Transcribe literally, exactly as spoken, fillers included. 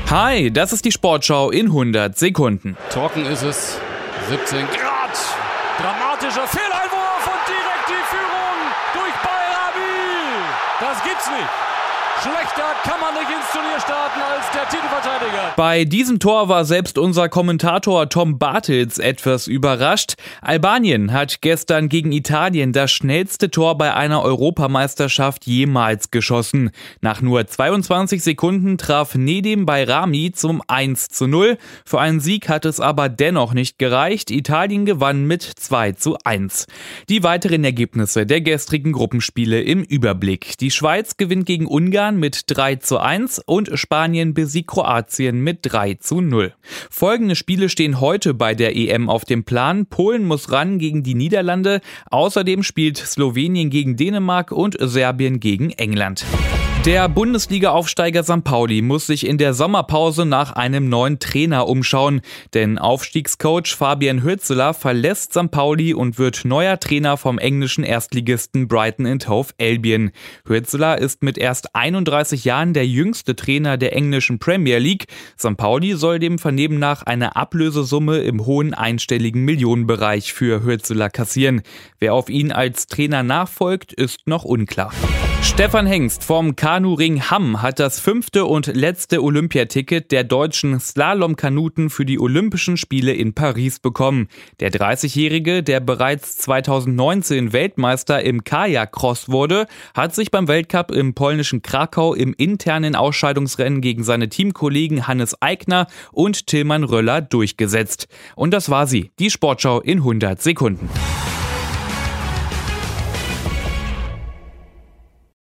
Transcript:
Hi, das ist die Sportschau in hundert Sekunden. Trocken ist es, siebzehn Grad. Dramatischer Fehleinwurf und direkt die Führung durch Bellarabi. Das gibt's nicht. Schlechter kann man nicht ins Turnier starten als der Titelverteidiger. Bei diesem Tor war selbst unser Kommentator Tom Bartels etwas überrascht. Albanien hat gestern gegen Italien das schnellste Tor bei einer Europameisterschaft jemals geschossen. Nach nur zweiundzwanzig Sekunden traf Nedim Bayrami zum eins zu null. Für einen Sieg hat es aber dennoch nicht gereicht. Italien gewann mit zwei zu eins. Die weiteren Ergebnisse der gestrigen Gruppenspiele im Überblick. Die Schweiz gewinnt gegen Ungarn mit drei zu eins und Spanien besiegt Kroatien mit drei zu null. Folgende Spiele stehen heute bei der E M auf dem Plan. Polen muss ran gegen die Niederlande. Außerdem spielt Slowenien gegen Dänemark und Serbien gegen England. Der Bundesliga-Aufsteiger Sankt Pauli muss sich in der Sommerpause nach einem neuen Trainer umschauen, denn Aufstiegscoach Fabian Hürzeler verlässt Sankt Pauli und wird neuer Trainer vom englischen Erstligisten Brighton and Hove Albion. Hürzeler ist mit erst einunddreißig Jahren der jüngste Trainer der englischen Premier League. Sankt Pauli soll dem Vernehmen nach eine Ablösesumme im hohen einstelligen Millionenbereich für Hürzeler kassieren. Wer auf ihn als Trainer nachfolgt, ist noch unklar. Stefan Hengst vom Kanuring Hamm hat das fünfte und letzte Olympiaticket der deutschen Slalomkanuten für die Olympischen Spiele in Paris bekommen. Der dreißigjährige, der bereits zweitausendneunzehn Weltmeister im Kajak-Cross wurde, hat sich beim Weltcup im polnischen Krakau im internen Ausscheidungsrennen gegen seine Teamkollegen Hannes Aigner und Tilman Röller durchgesetzt. Und das war sie, die Sportschau in hundert Sekunden.